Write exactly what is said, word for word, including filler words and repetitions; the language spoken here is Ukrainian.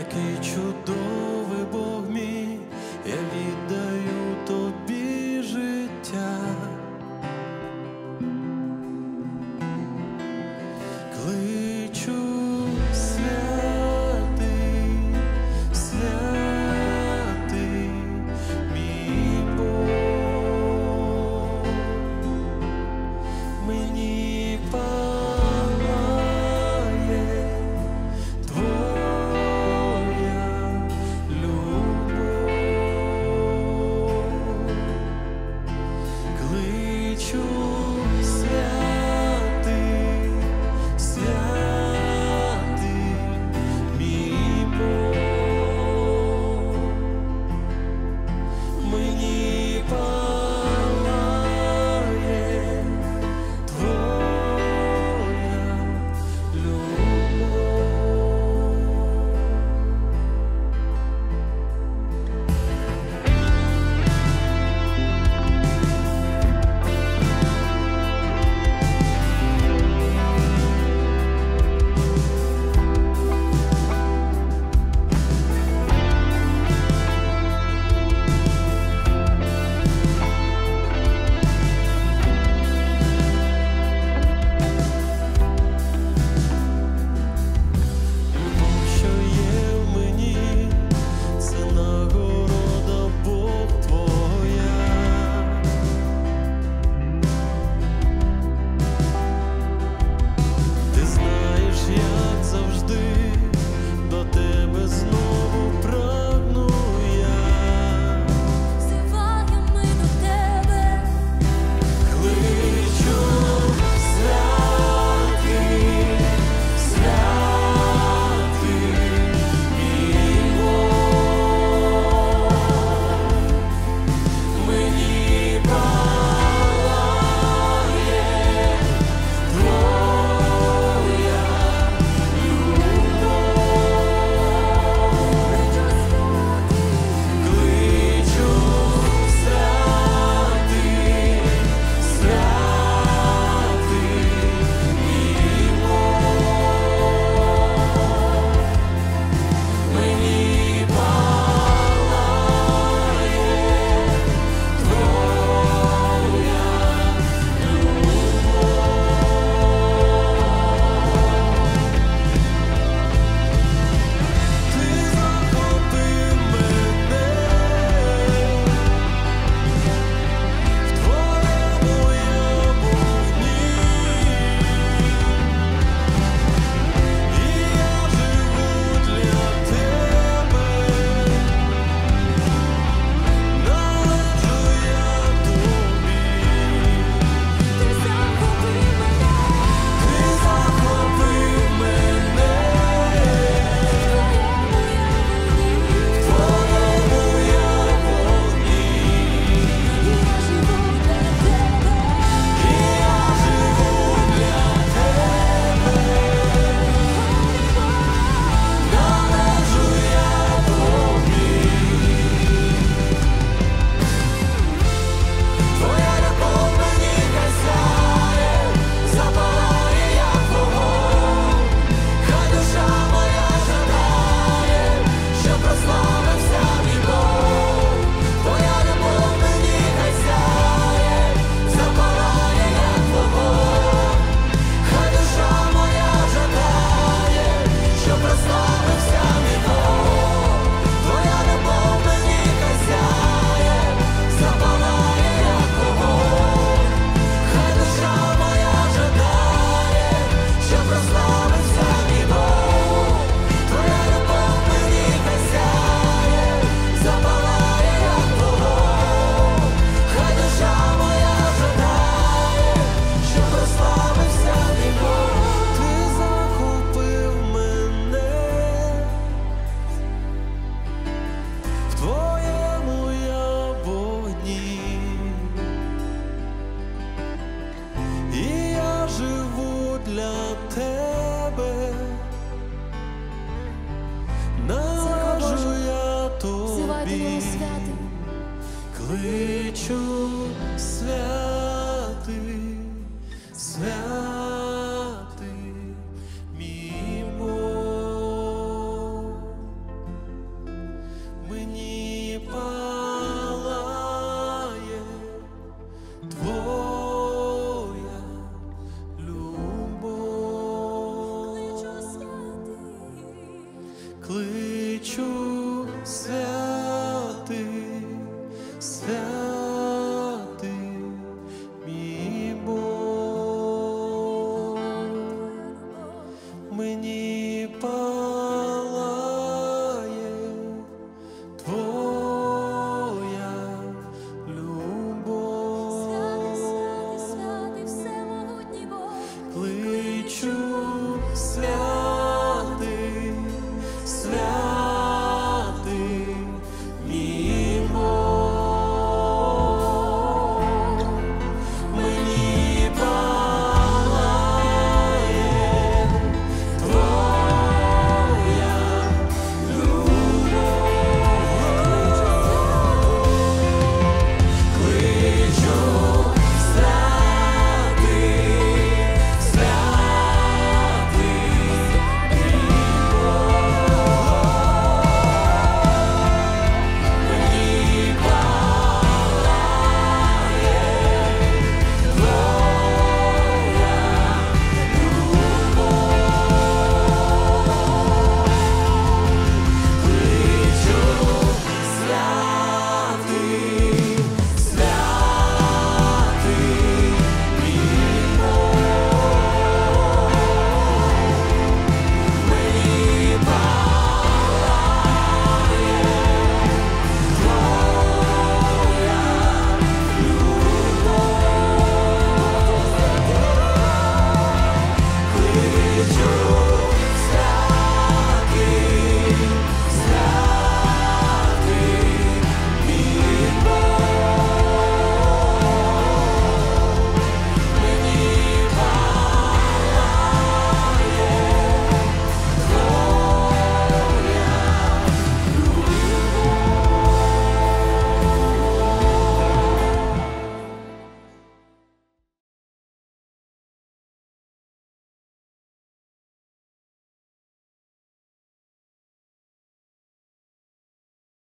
який чудовий Бог мій, я віддаю тобі життя. Кличу святий, святий мій Бог, мені палає твоя любов. Кличу святий, святий мій Бог, мені палає твоя любов. Любов, що є в мені, це нагорода Бог твоя. Ти знаєш, як завжди до тебе знову прагну я. Взиваємо ми до тебе, Кличу святий, святий мій Бог, мені палає твоя любов. Кличу святий, святий мій Бог, мені палає твоя любов. Ти захопив мене в твоєму я вогні, і я живу для тебе, належу я тобі. ти захопив мене, Ти захопив мене в твоєму я вогні, і я живу для тебе, і я живу для тебе, належу я тобі. Твоя любов мені хай сяє, запалає як вогонь, хай душа моя жадає, щоб прославився мій Бог. Твоя любов мені хай сяє, запалає як вогонь, хай душа моя жадає, щоб прославився мій Бог. Твоя любов мені хай сяє, запалає як вогонь, хай душа моя жадає, щоб прославився мій Бог. Твоя любов мені хай сяє, запалає як вогонь, хай душа моя жадає, щоб прославився мій Бог. Ти захопив мене в твоєму я вогні, і я живу для тебе, належу я взивай до нього тобі. святий. Кличу